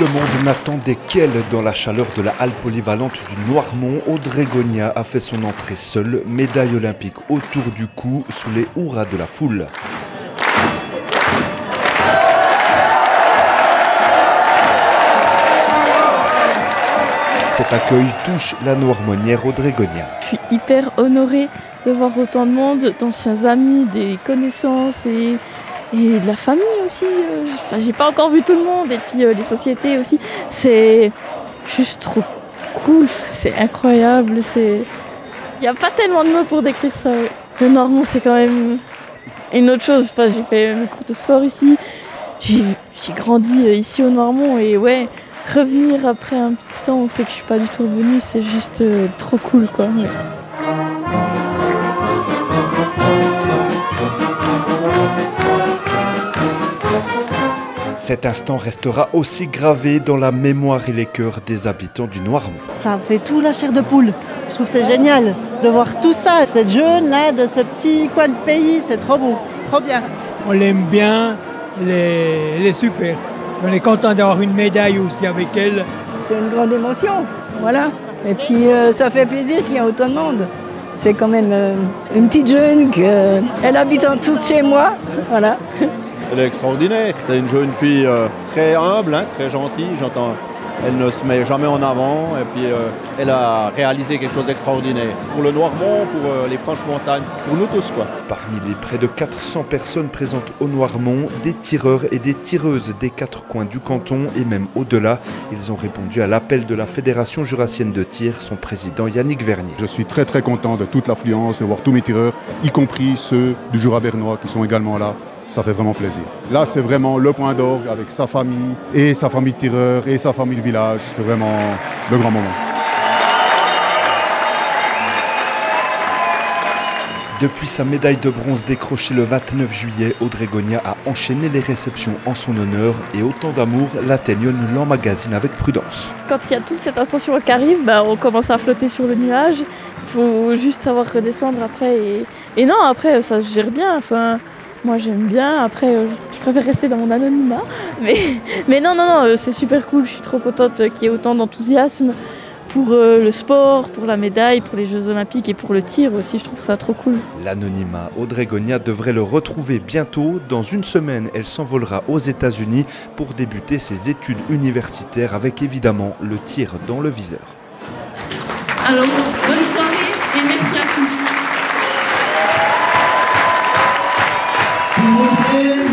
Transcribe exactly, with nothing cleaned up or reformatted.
le monde n'attendait qu'elle dans la chaleur de la halle polyvalente du Noirmont. Audrey Gonia a fait son entrée seule, médaille olympique autour du cou, sous les hurrahs de la foule. Cet accueil touche la Noirmonnière Audrey Gonia. Je suis hyper honorée de voir autant de monde, d'anciens amis, des connaissances et, et de la famille aussi. Enfin, j'ai pas encore vu tout le monde et puis euh, les sociétés aussi. C'est juste trop cool, c'est incroyable. C'est... Il n'y a pas tellement de mots pour décrire ça. Ouais. Le Noirmont, c'est quand même une autre chose. Enfin, j'ai fait mes cours de sport ici, j'ai, j'ai grandi ici au Noirmont et ouais. Revenir après un petit temps où c'est que je suis pas du tout revenue, c'est juste euh, trop cool quoi. Ouais. Cet instant restera aussi gravé dans la mémoire et les cœurs des habitants du Noirmont. Ça fait tout la chair de poule. Je trouve que c'est génial de voir tout ça, cette jeune là de ce petit coin de pays, c'est trop beau, c'est trop bien. On l'aime bien, elle est, elle est super. On est content d'avoir une médaille aussi avec elle. C'est une grande émotion, voilà. Et puis euh, ça fait plaisir qu'il y ait autant de monde. C'est quand même euh, une petite jeune, que, euh, elle habite en tous chez moi, voilà. Elle est extraordinaire, c'est une jeune fille euh, très humble, hein, très gentille, j'entends. Elle ne se met jamais en avant et puis euh, elle a réalisé quelque chose d'extraordinaire. Pour le Noirmont, pour euh, les Franches-Montagnes, pour nous tous quoi. Parmi les près de quatre cents personnes présentes au Noirmont, des tireurs et des tireuses des quatre coins du canton et même au-delà, ils ont répondu à l'appel de la Fédération jurassienne de tir, son président Yannick Vernier. Je suis très très content de toute l'affluence, de voir tous mes tireurs, y compris ceux du Jura bernois qui sont également là. Ça fait vraiment plaisir. Là, c'est vraiment le point d'orgue avec sa famille et sa famille de tireurs et sa famille de village. C'est vraiment le grand moment. Depuis sa médaille de bronze décrochée le vingt-neuf juillet, Audrey Gonia a enchaîné les réceptions en son honneur et autant d'amour, l'Athénion l'emmagasine avec prudence. Quand il y a toute cette attention qui arrive, bah, on commence à flotter sur le nuage. Il faut juste savoir redescendre après. Et, et non, après, ça se gère bien. Enfin, moi, j'aime bien. Après, euh, je préfère rester dans mon anonymat. Mais, mais non, non, non, c'est super cool. Je suis trop contente qu'il y ait autant d'enthousiasme pour euh, le sport, pour la médaille, pour les Jeux Olympiques et pour le tir aussi. Je trouve ça trop cool. L'anonymat, Audrey Gonia devrait le retrouver bientôt. Dans une semaine, elle s'envolera aux États-Unis pour débuter ses études universitaires avec évidemment le tir dans le viseur. Alors, bonne soirée et merci à tous. Pour Audrey